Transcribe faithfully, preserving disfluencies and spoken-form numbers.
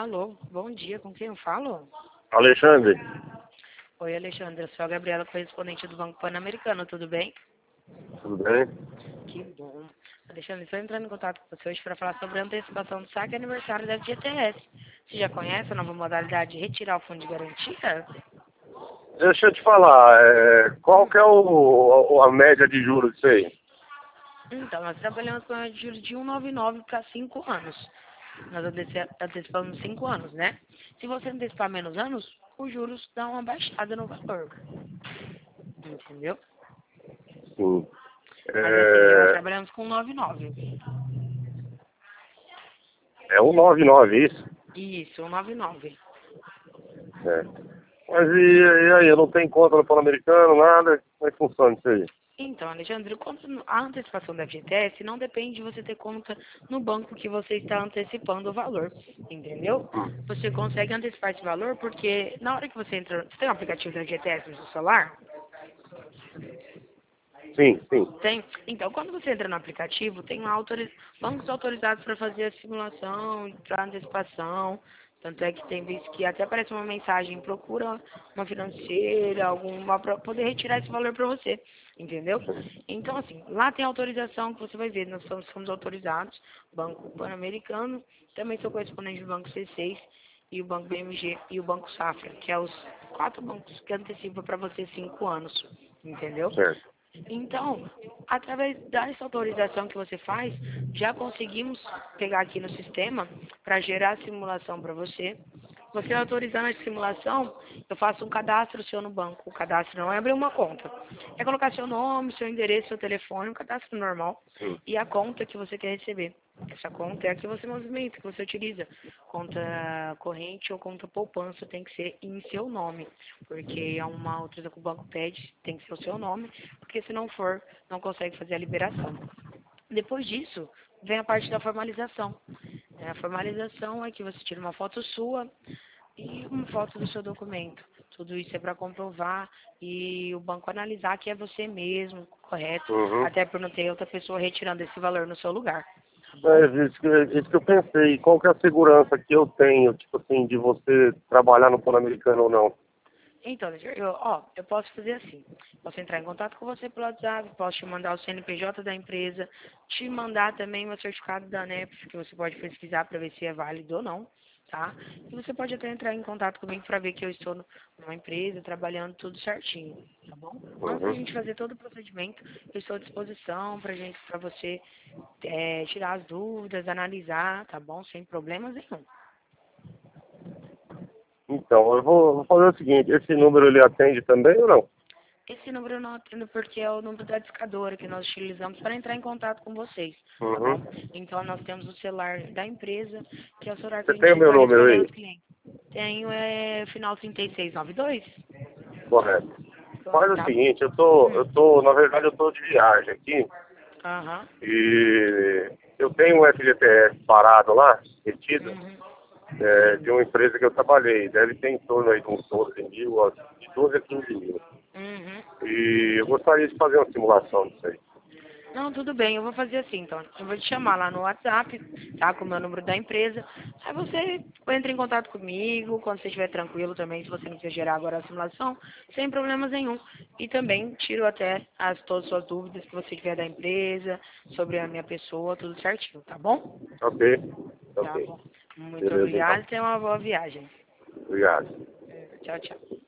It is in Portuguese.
Alô, bom dia, com quem eu falo? Alexandre, Oi, Alexandre, eu sou a Gabriela, correspondente do Banco Pan-Americano, tudo bem? tudo bem? Que bom. Alexandre, estou entrando em contato com você hoje para falar sobre a antecipação do saque aniversário da F G T S. Você já conhece a nova modalidade de retirar o fundo de garantia? Deixa eu te falar, é, qual que é o, a, a média de juros disso aí? Então, nós trabalhamos com a juros de cento e noventa e nove para cinco anos. Nós anteci- antecipamos cinco anos, né? Se você antecipar menos anos, os juros dão uma baixada no valor. Entendeu? Sim. Mas assim, nós É, trabalhamos com noventa e nove. é um nove nove, isso? Isso, cento e noventa e nove. É. Mas e, e aí, eu não tenho conta no Pan-Americano, nada? Como é que funciona isso aí? Então, Alexandre, quanto no- a antecipação da F G T S não depende de você ter conta no banco que você está antecipando o valor, entendeu? Você consegue antecipar esse valor porque na hora que você entra, você tem um aplicativo da F G T S no seu celular? Sim, sim. Tem. Então, quando você entra no aplicativo, tem lá autori- bancos autorizados para fazer a simulação, para antecipação. Tanto é que tem vezes que até aparece uma mensagem, procura uma financeira, alguma para poder retirar esse valor para você, entendeu? Então, assim, lá tem autorização que você vai ver, nós somos, somos autorizados, Banco Pan-Americano, também sou correspondente do Banco C seis e o Banco B M G e o Banco Safra, que é os quatro bancos que antecipam para você cinco anos, entendeu? Certo. Então, através dessa autorização que você faz, já conseguimos pegar aqui no sistema para gerar a simulação para você. Você autorizando a simulação, eu faço um cadastro seu no banco. O cadastro não é abrir uma conta. É colocar seu nome, seu endereço, seu telefone, um cadastro normal Hum. e a conta que você quer receber. Essa conta é a que você movimenta, que você utiliza. Conta corrente ou conta poupança tem que ser em seu nome, porque é uma outra que o banco pede, tem que ser o seu nome, porque se não for, não consegue fazer a liberação. Depois disso, vem a parte da formalização. É, a formalização é que você tira uma foto sua e uma foto do seu documento. Tudo isso é para comprovar e o banco analisar que é você mesmo, correto, Uhum. até por não ter outra pessoa retirando esse valor no seu lugar. É isso que, isso que eu pensei. Qual que é a segurança que eu tenho, tipo assim, de você trabalhar no Pan-Americano ou não? Então, eu, ó, eu posso fazer assim. Posso entrar em contato com você pelo WhatsApp, posso te mandar o C N P J da empresa, te mandar também o certificado da ANEP, que você pode pesquisar para ver se é válido ou não, tá? E você pode até entrar em contato comigo para ver que eu estou no- numa empresa, trabalhando tudo certinho, tá bom? Antes da Uhum. gente fazer todo o procedimento, eu estou à disposição para gente, para você é, tirar as dúvidas, analisar, tá bom? Sem problemas nenhum. Então, eu vou, vou fazer o seguinte, esse número ele atende também ou não? Esse número eu não atendo porque é o número da discadora que nós utilizamos para entrar em contato com vocês, tá Uhum. bom? Então nós temos o celular da empresa, que é o celular que a Você tem o gente meu vai número respondendo aí? aos clientes. Tenho é final trinta e seis noventa e dois? Correto. Faz o Tá. seguinte, eu tô, eu Hum. tô, na verdade eu tô de viagem aqui Aham. e eu tenho um F G T S parado lá, retido, Uhum. é, Sim. de uma empresa que eu trabalhei. Deve ter em torno aí de uns doze mil, ó, de doze a quinze mil. Uhum. E eu gostaria de fazer uma simulação disso aí. Não, tudo bem, eu vou fazer assim, então. Eu vou te chamar lá no WhatsApp, tá? Com o meu número da empresa. Aí você entra em contato comigo, quando você estiver tranquilo também, se você não quiser gerar agora a simulação, sem problemas nenhum. E também tiro até as, todas as suas dúvidas que você tiver da empresa, sobre a minha pessoa, tudo certinho, tá bom? Ok? Tá Ok. bom. Muito Beleza então. obrigada e tenha uma boa viagem. Obrigado. É, tchau, tchau.